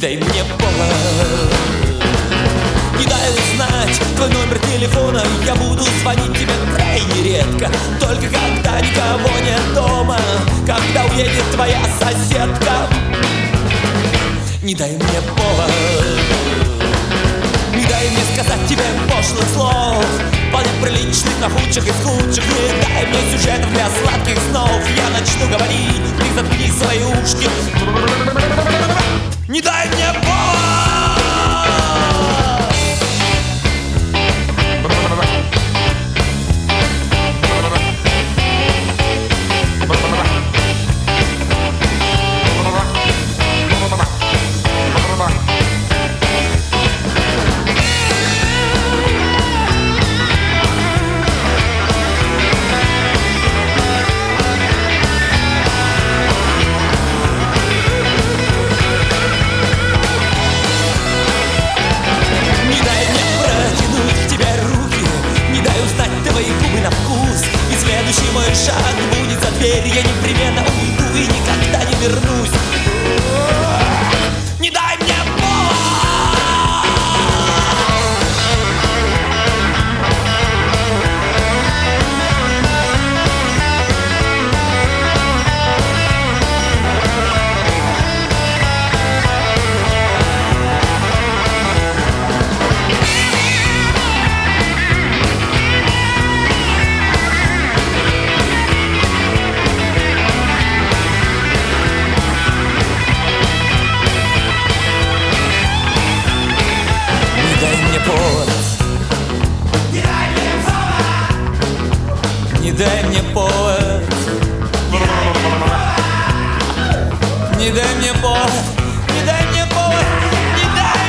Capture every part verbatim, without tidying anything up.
дай мне повод, не дай узнать твой номер телефона. Я буду звонить тебе крайне редко, только когда никого нет дома, когда уедет твоя соседка. Не дай мне повод, не дай мне сказать тебе пошлых слов, вполне приличных, нахудших и худших. Не дай мне сюжетов для сладких снов. Я начну говорить, ты заткни свои ушки. Не дай мне повод. Следующий мой шаг будет за дверь. Я непременно уйду и никогда не вернусь. Не дай мне Не дай мне повод, не дай мне повод, не дай мне повод, не дай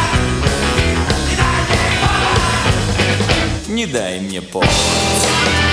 Не дай мне повод.